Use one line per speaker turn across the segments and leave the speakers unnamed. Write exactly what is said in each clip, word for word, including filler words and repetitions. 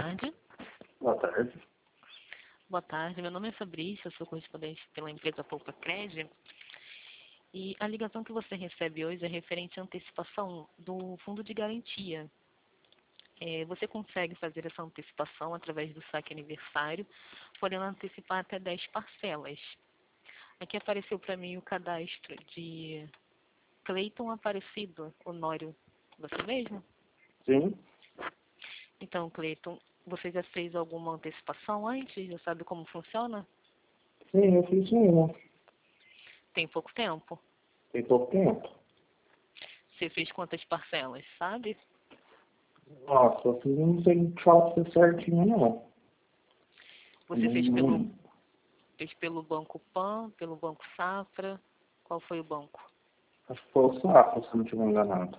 tarde.
Boa tarde.
Boa tarde, meu nome é Fabrício, eu sou correspondente pela empresa Poupa Cred. E a ligação que você recebe hoje é referente à antecipação do fundo de garantia. É, você consegue fazer essa antecipação através do saque aniversário, podendo antecipar até dez parcelas. Aqui apareceu para mim o cadastro de Cleiton Aparecido Honório. Você mesmo?
Sim.
Então, Cleiton, você já fez alguma antecipação antes? Já sabe como funciona?
Sim, eu fiz uma.
Tem pouco tempo?
Tem pouco tempo.
Você fez quantas parcelas, sabe?
Nossa, eu fiz, não sei falar pra você certinho, não.
Você fez pelo,
Hum,
fez pelo Banco Pan, pelo Banco Safra? Qual foi o banco?
Acho que foi o Safra, se eu não estiver enganado.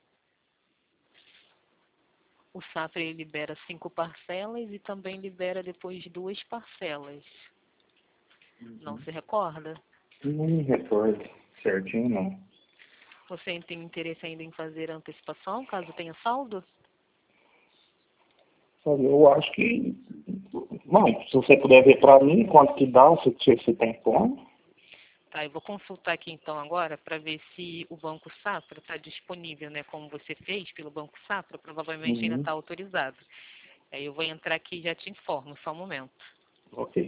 O Safra ele libera cinco parcelas e também libera depois duas parcelas. Não se recorda?
Não me recordo certinho, não.
Você tem interesse ainda em fazer a antecipação, caso tenha saldo?
Olha, eu acho que... Bom, se você puder ver pra mim quanto que dá, se se você tem como.
Tá, eu vou consultar aqui então agora para ver se o Banco Safra está disponível, né? Como você fez pelo Banco Safra, provavelmente ainda
Uhum.
está autorizado. Aí eu vou entrar aqui e já te informo, só um momento.
Ok.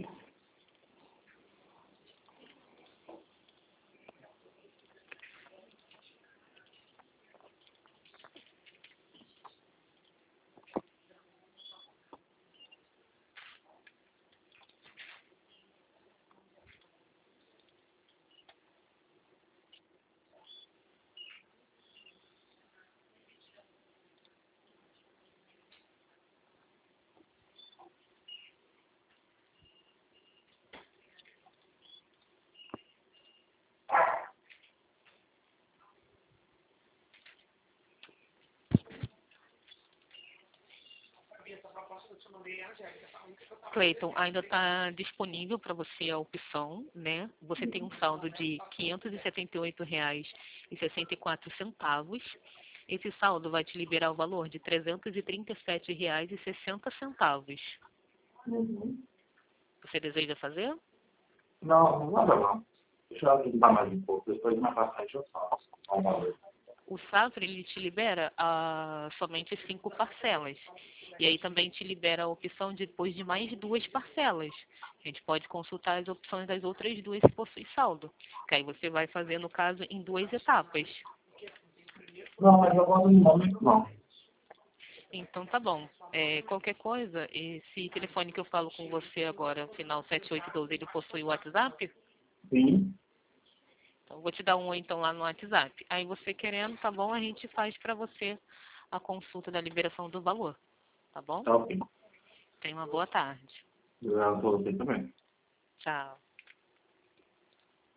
Cleiton, ainda está disponível para você a opção, né? Você tem um saldo de quinhentos e setenta e oito reais e sessenta e quatro centavos. Esse saldo vai te liberar o valor de trezentos e trinta e sete reais e sessenta centavos.
Uhum.
Você deseja fazer?
Não, não nada não. Deixa eu tentar mais um pouco, depois mais pra frente eu faço. Qual o valor?
O Safra, ele te libera ah, somente cinco parcelas. E aí também te libera a opção de, depois de mais duas parcelas. A gente pode consultar as opções das outras duas que possuem saldo. Que aí você vai fazer, no caso, em duas etapas.
Não, mas eu gosto do momento não.
Então tá bom. É, qualquer coisa, esse telefone que eu falo com você agora, final sete oito um dois, ele possui o WhatsApp?
Sim.
Então, vou te dar um oi então lá no WhatsApp. Aí você querendo, tá bom? A gente faz para você a consulta da liberação do valor. Tá bom?
Tá ok.
Tenha uma boa tarde.
Eu vou você também.
Tchau.